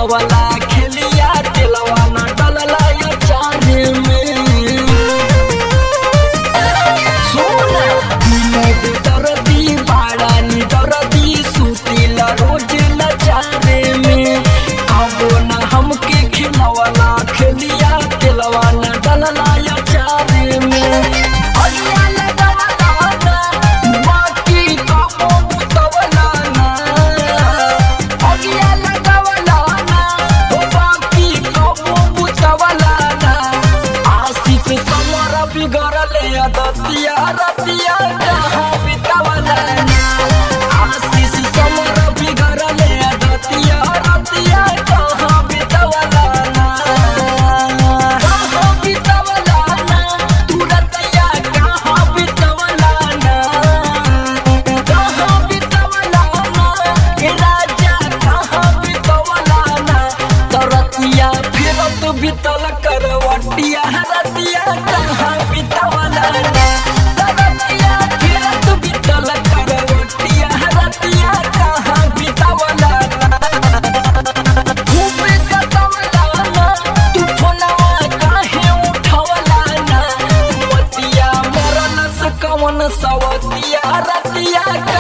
खिलवला खेलिया दिलवा न डलला या चारे में सोना दिल दर्दी बाड़ा नी दर्दी सुतीला रोज लचारे में अब न हमके खिलवला खेलिया दिलवा न डलला या चारे में रतिया रतिया कहाँ बितावला आशीष समर बिगड़ले रतिया रतिया कहाँ बितावला कहाँ बितावला तू रतिया कहाँ बितावला कहाँ बितावला ए राजा कहाँ बितावला तो रतिया फिरत बितल करवटिया रतिया कहाँ बितावला सवतिया रतिया